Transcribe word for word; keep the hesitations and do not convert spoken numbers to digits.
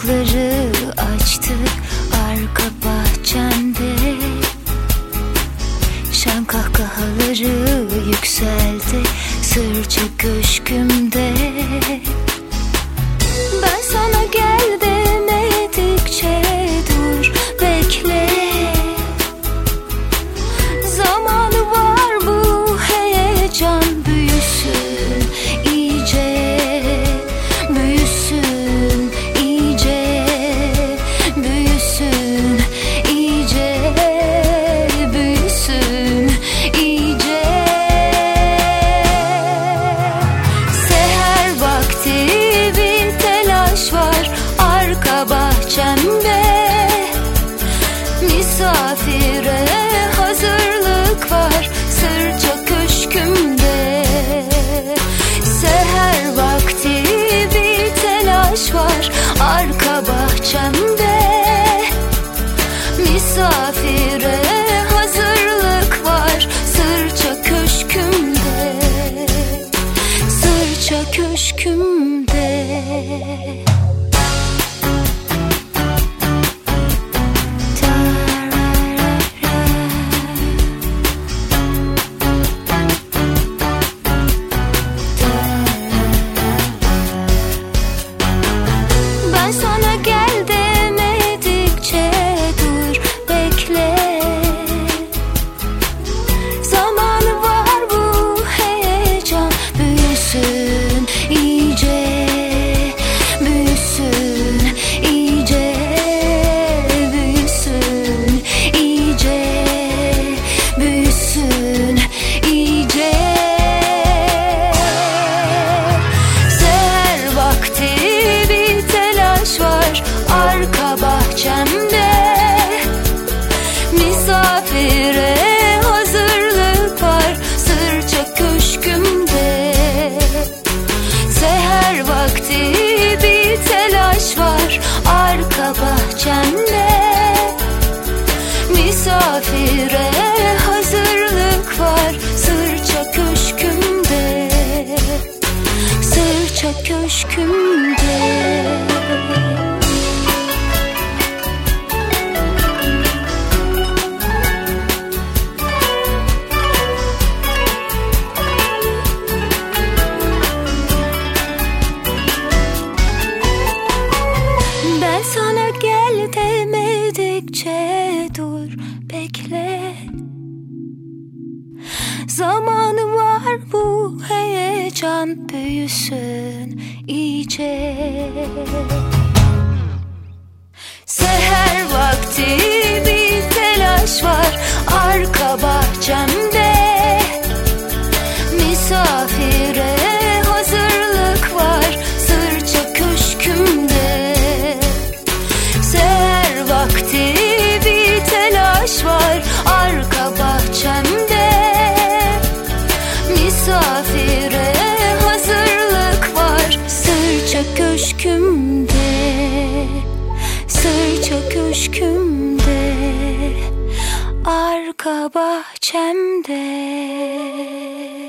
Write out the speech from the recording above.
Yaprakları açtı arka bahçemde. Şen kahkahaları yükseldi sırça köşkümde. Ben sana gel demedikçe dur bekle. Zamanı var bu heyecan büyüsün iyice, büyüsün iyice, büyüsün iyice, büyüsün iyice. Seher vakti bir telaş var arka bahçemde. Misafire hazırlık var sırça köşkümde. Seher vakti bir telaş var arka bahçemde. Misafire hazırlık var sırça köşkümde, sırça köşkümde. Ben sana gel demedikçe dur bekle. Zamanı var bu heyecan büyüsün iyice, büyüsün iyice, büyüsün iyice, büyüsün iyice. Seher vakti bir telaş var arka bahçemde. Misafire hazırlık var sırça köşkümde. Seher vakti bir telaş var arka bahçemde. Misafire hazırlık var sırça köşkümde, sırça köşkümde. Ben sana gel demedikçe dur bekle. Zamanı var bu heyecan büyüsün iyice. Seher vakti bir telaş var arka bahçemde. Misafire hazırlık var sırça köşkümde. Seher vakti bir telaş var arka bahçemde. Misafire hazırlık var sırça köşkümde, sırça köşkümde, arka bahçemde.